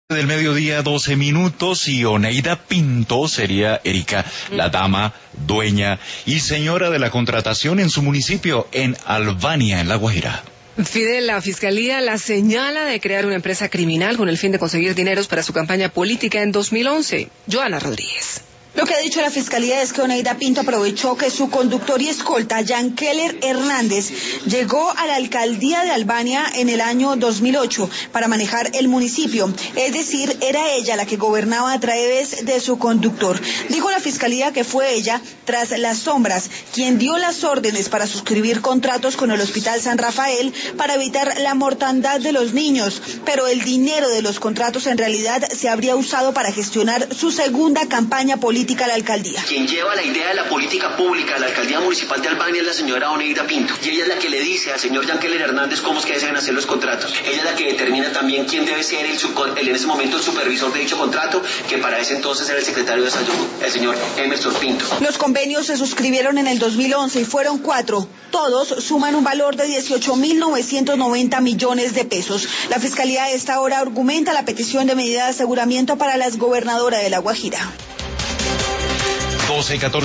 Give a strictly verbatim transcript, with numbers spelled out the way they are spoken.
Del mediodía, doce minutos, y Oneida Pinto sería Erika, la dama, dueña y señora de la contratación en su municipio, en Albania, en La Guajira. Fidel, la Fiscalía la señala de crear una empresa criminal con el fin de conseguir dineros para su campaña política en dos mil once. Joana Rodríguez. Lo que ha dicho la Fiscalía es que Oneida Pinto aprovechó que su conductor y escolta, Jan Keller Hernández, llegó a la alcaldía de Albania en el año dos mil ocho para manejar el municipio. Es decir, era ella la que gobernaba a través de su conductor. Dijo la Fiscalía que fue ella, tras las sombras, quien dio las órdenes para suscribir contratos con el Hospital San Rafael para evitar la mortandad de los niños. Pero el dinero de los contratos en realidad se habría usado para gestionar su segunda campaña política a la alcaldía. Quien lleva la idea de la política pública a la alcaldía municipal de Albania es la señora Oneida Pinto, y ella es la que le dice al señor Jan Keller Hernández cómo es que se deben hacer los contratos. Ella es la que determina también quién debe ser el, el en ese momento el supervisor de dicho contrato, que para ese entonces era el secretario de salud, el señor Emerson Pinto. Los convenios se suscribieron en el dos mil once y fueron cuatro. Todos suman un valor de dieciocho mil novecientos noventa millones de pesos. La Fiscalía a esta hora argumenta la petición de medida de aseguramiento para la exgobernadora de La Guajira. doce y catorce